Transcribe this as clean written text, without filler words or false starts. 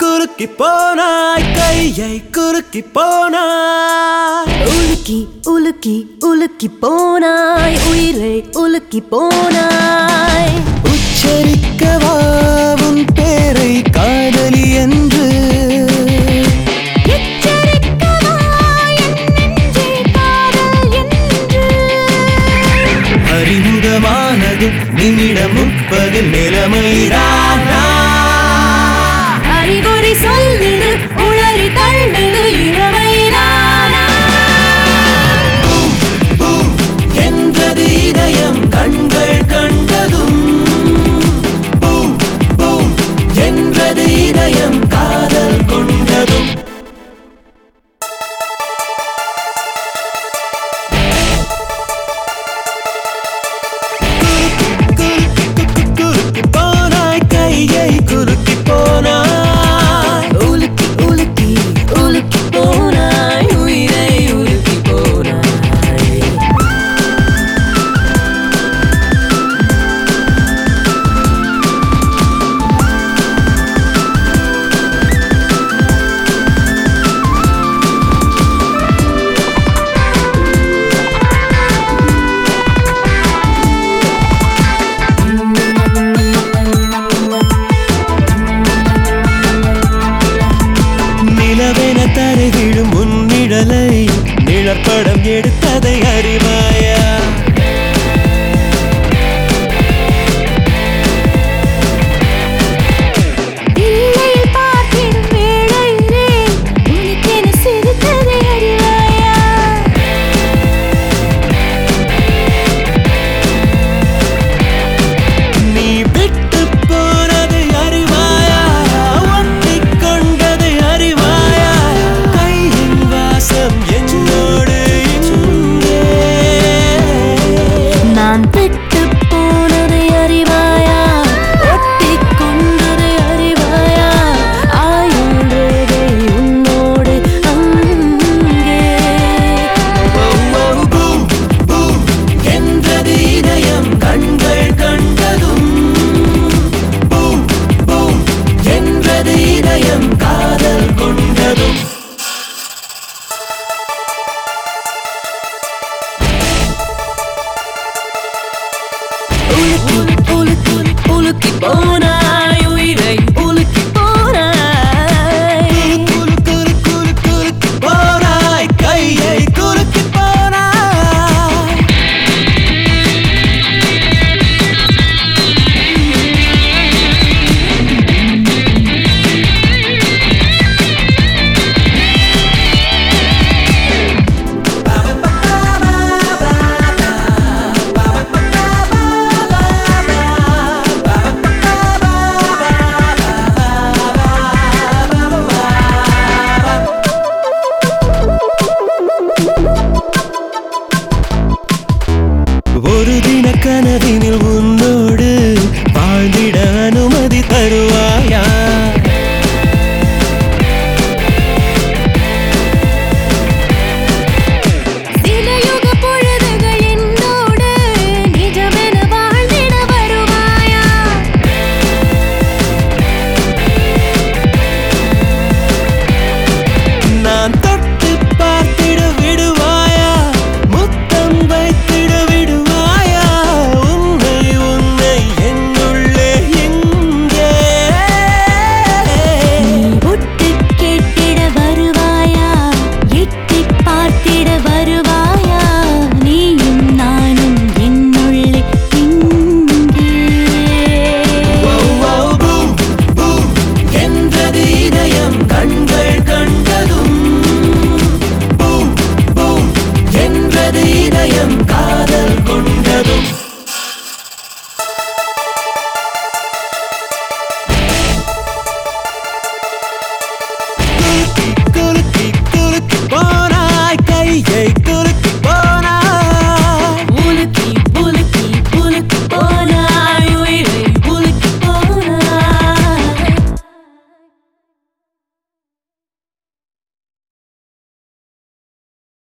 குறுக்கி போனாய் கையை குறுக்கி போனாய் உலுக்கி உலுக்கி உலுக்கி போனாய் உயிரை உலுக்கி போனாய் உச்சரிக்கவா உன் பேரை காதலி என்று எச்சரிக்கவா என் நெஞ்சே காதல் என்று அறிமுகமானது நிமிடம் 30 நிலைமைதானா அறிவுரை சொல்லுது உளறி தள்ளுது இளமைதானா என்றது இதயம் கண்கள் கண்டதும் பூம் பூம் என்றது இதயம் காதல் கொண்டதும் குறுக்கி போனாய் கையை குறுக்கி போனாய் உலுக்கி உலுக்கி உலுக்கி போனாய் உயிரை உலுக்கி போனாய் நிலவென தரை விழும் முன்னிழலை நிழற்படம் எடுத்ததை அறிவாயா இல்லையில் பார்த்திடும் வேளையிலே உனக்கென சிரித்ததை அறிவாயா நீ விட்டு போனதை அறிவாயா ஒட்டிக் கொண்டதை அறிவாயா கையின் வாசம் என்னோடு இங்கே நான் விட்டு போனதை அறிவாயா ஒட்டிக் கொண்டதை அறிவாயா ஆயுள் ரேகை உன்னோடு அங்கே பூம் பூம் என்றது இதயம் கண்கள் கண்டதும் பூம் பூம் என்றது இதயம் காதல் கொண்டதும் உலுக்கி உலுக்கி உலுக்கி போனாய் உயிரை உலுக்கி போனாய் குறுக்கி போனாய் கையை குறுக்கி போனாய் ஒரு தின கனவினில் உன்னோடு வாழ்ந்திட அனுமதி தருவாயா சில யுக பொழுதுகள் என்னோடு நிஜமென வாழ்ந்திட வருவாயா நான் தொட்டு பார்த்திட விடுவாயா முத்தம் வைத்திட விடுவாயா உன்னை உன்னை என்னுள்ளே எங்கே ஒட்டு கேட்டிட வருவாயா எட்டி பார்த்திட வருவாயா நீயும் நானும் என்னுள்ளே இங்கே பூம் பூம் என்றது இதயம் கண்கள் கண்டதும் பூம் பூம் என்றது இதயம் காதல் கொண்டதும் குறுக்கி போனாய்